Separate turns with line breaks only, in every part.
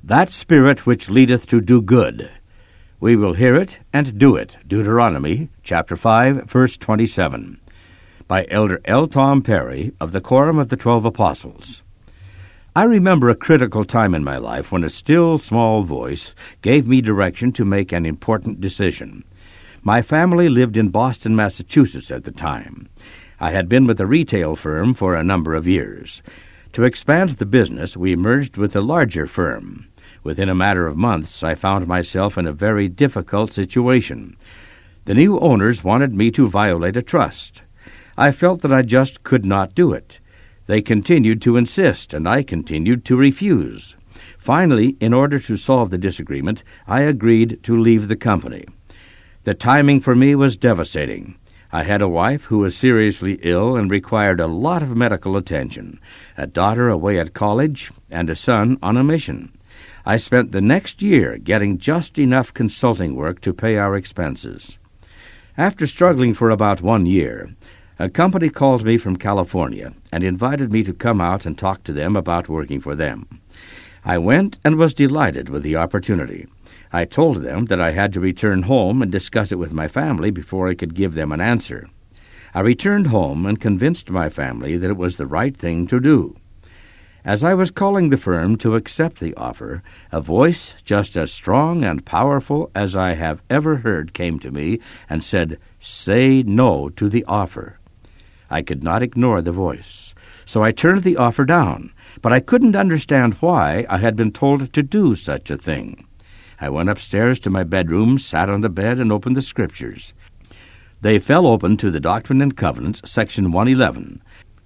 that Spirit which leadeth to do good. We will hear it and do it. Deuteronomy chapter 5, verse 27. By Elder L. Tom Perry of the Quorum of the 12 Apostles. I remember a critical time in my life when a still, small voice gave me direction to make an important decision. My family lived in Boston, Massachusetts at the time. I had been with a retail firm for a number of years. To expand the business, we merged with a larger firm. Within a matter of months, I found myself in a very difficult situation. The new owners wanted me to violate a trust. I felt that I just could not do it. They continued to insist, and I continued to refuse. Finally, in order to solve the disagreement, I agreed to leave the company. The timing for me was devastating. I had a wife who was seriously ill and required a lot of medical attention, a daughter away at college, and a son on a mission. I spent the next year getting just enough consulting work to pay our expenses. After struggling for about 1 year, a company called me from California and invited me to come out and talk to them about working for them. I went and was delighted with the opportunity. I told them that I had to return home and discuss it with my family before I could give them an answer. I returned home and convinced my family that it was the right thing to do. As I was calling the firm to accept the offer, a voice just as strong and powerful as I have ever heard came to me and said, "Say no to the offer." I could not ignore the voice, so I turned the offer down, but I couldn't understand why I had been told to do such a thing. I went upstairs to my bedroom, sat on the bed, and opened the Scriptures. They fell open to the Doctrine and Covenants, section 111.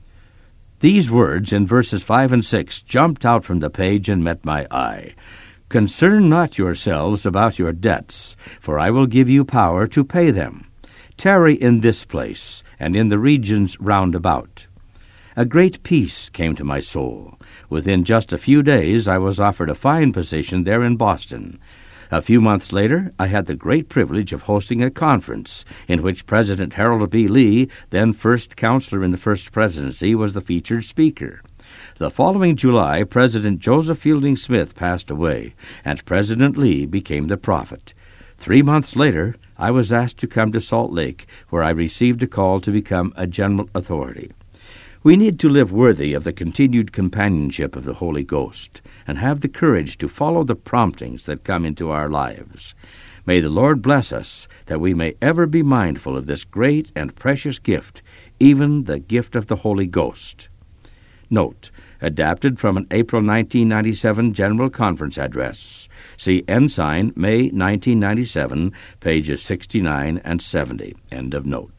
These words in verses 5 and 6 jumped out from the page and met my eye. "Concern not yourselves about your debts, for I will give you power to pay them. Tarry in this place, and in the regions round about." A great peace came to my soul. Within just a few days I was offered a fine position there in Boston. A few months later, I had the great privilege of hosting a conference in which President Harold B. Lee, then first counselor in the First Presidency, was the featured speaker. The following July, President Joseph Fielding Smith passed away, and President Lee became the prophet. 3 months later, I was asked to come to Salt Lake, where I received a call to become a general authority. We need to live worthy of the continued companionship of the Holy Ghost and have the courage to follow the promptings that come into our lives. May the Lord bless us that we may ever be mindful of this great and precious gift, even the gift of the Holy Ghost. Note, adapted from an April 1997 General Conference address. See Ensign, May 1997, pages 69 and 70. End of note.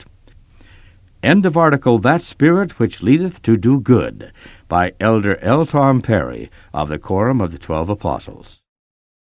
End of article, That Spirit Which Leadeth to Do Good, by Elder L. Tom Perry of the Quorum of the 12 Apostles.